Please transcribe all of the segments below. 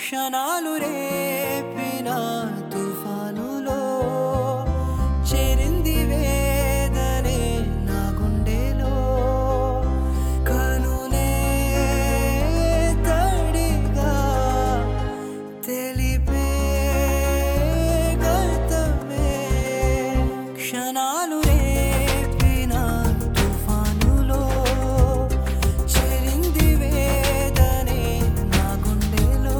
క్షణాలు రేపిన తుఫానులో చేరింది వేదనే నా గుండెలో కనులే తడిగా తెలిపే గతమే క్షణాలు రేపిన తుఫానులో చేరింది వేదనే నా గుండెలో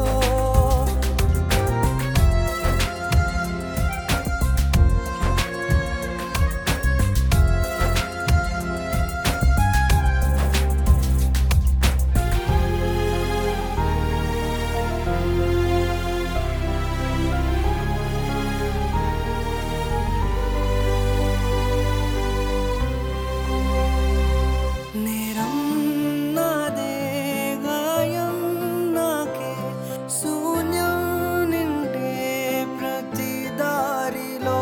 నేరం నాదే గాయం నాకే శూన్యం నిండే ప్రతి దారిలో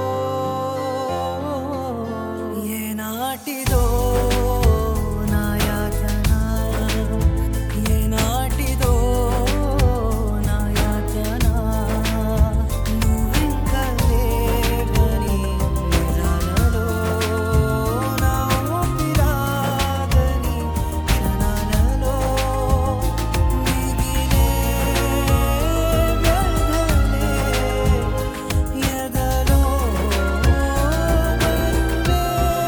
ఏనాటిదో నా యాతన ఏనాటిదో నా యాతన నువ్వింక లేవని నిజాలలో నా ఊపిరాగని క్షణాలలో మిగిలే వ్యధలే ఎదలో మరువే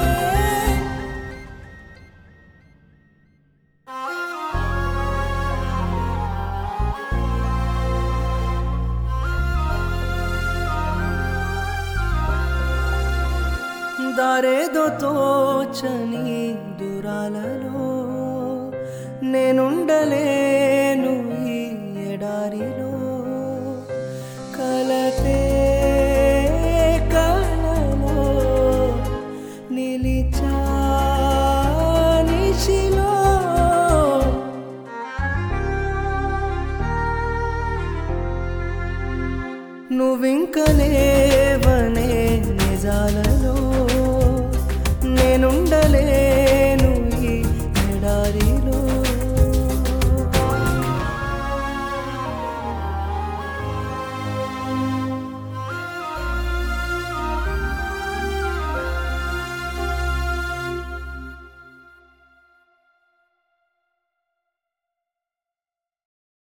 దారేదో తోచని దూరాలలో నేనుండలేను ఈ ఎడారిలో కలతే కలలో నిలిచా నిశిలో నువ్వింక లేవనే నిజాలలో నేనుండలే